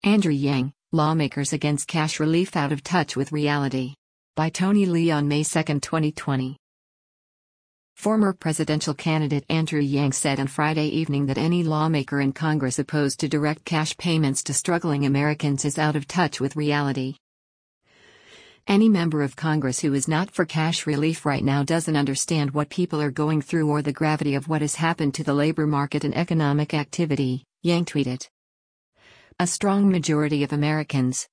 Andrew Yang, Lawmakers Against Cash Relief Out of Touch with Reality. By Tony Lee on May 2, 2020. Former presidential candidate Andrew Yang said on Friday evening that any lawmaker in Congress opposed to direct cash payments to struggling Americans is out of touch with reality. Any member of Congress who is not for cash relief right now doesn't understand what people are going through or the gravity of what has happened to the labor market and economic activity, Yang tweeted. A strong majority of Americans,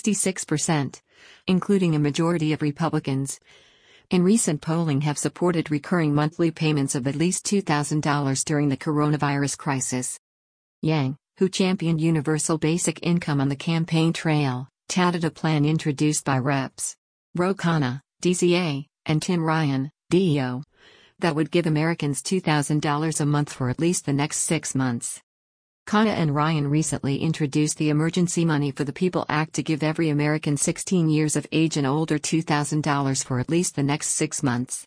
66%, including a majority of Republicans, in recent polling have supported recurring monthly payments of at least $2,000 during the coronavirus crisis. Yang, who championed universal basic income on the campaign trail, touted a plan introduced by Reps. Ro Khanna, DCA, and Tim Ryan, DEO, that would give Americans $2,000 a month for at least the next 6 months. Khanna and Ryan recently introduced the Emergency Money for the People Act to give every American 16 years of age and older $2,000 for at least the next 6 months.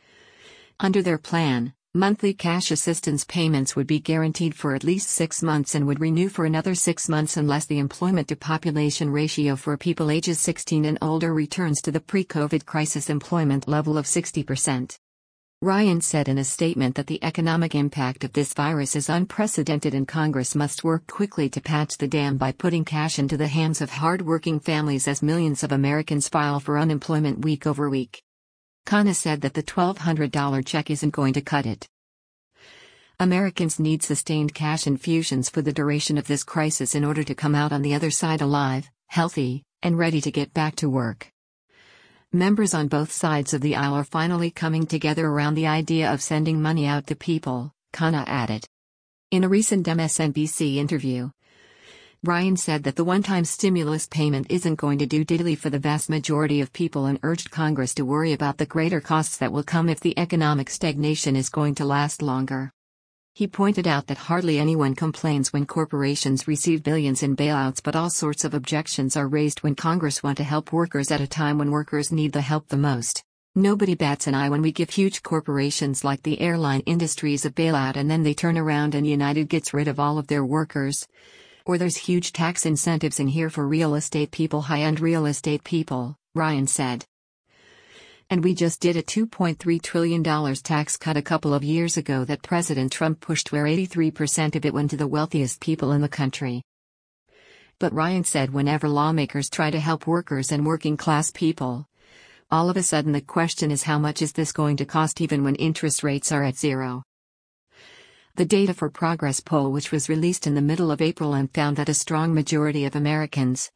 Under their plan, monthly cash assistance payments would be guaranteed for at least 6 months and would renew for another 6 months unless the employment-to-population ratio for people ages 16 and older returns to the pre-COVID crisis employment level of 60%. Ryan said in a statement that the economic impact of this virus is unprecedented and Congress must work quickly to patch the dam by putting cash into the hands of hard-working families as millions of Americans file for unemployment week over week. Khanna said that the $1,200 check isn't going to cut it. Americans need sustained cash infusions for the duration of this crisis in order to come out on the other side alive, healthy, and ready to get back to work. Members on both sides of the aisle are finally coming together around the idea of sending money out to people, Khanna added. In a recent MSNBC interview, Ryan said that the one-time stimulus payment isn't going to do diddly for the vast majority of people and urged Congress to worry about the greater costs that will come if the economic stagnation is going to last longer. He pointed out that hardly anyone complains when corporations receive billions in bailouts, but all sorts of objections are raised when Congress want to help workers at a time when workers need the help the most. Nobody bats an eye when we give huge corporations like the airline industries a bailout and then they turn around and United gets rid of all of their workers. Or there's huge tax incentives in here for real estate people, high-end real estate people, Ryan said. And we just did a $2.3 trillion tax cut a couple of years ago that President Trump pushed, where 83% of it went to the wealthiest people in the country. But Ryan said whenever lawmakers try to help workers and working-class people, all of a sudden the question is how much is this going to cost even when interest rates are at zero. The Data for Progress poll, which was released in the middle of April and found that a strong majority of Americans,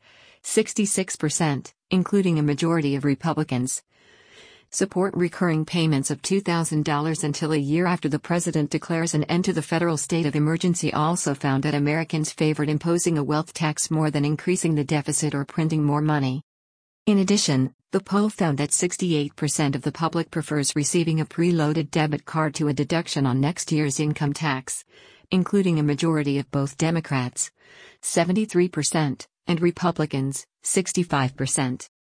66%, including a majority of Republicans, support recurring payments of $2,000 until a year after the president declares an end to the federal state of emergency, also found that Americans favored imposing a wealth tax more than increasing the deficit or printing more money. In addition, the poll found that 68% of the public prefers receiving a preloaded debit card to a deduction on next year's income tax, including a majority of both Democrats, 73%, and Republicans, 65%.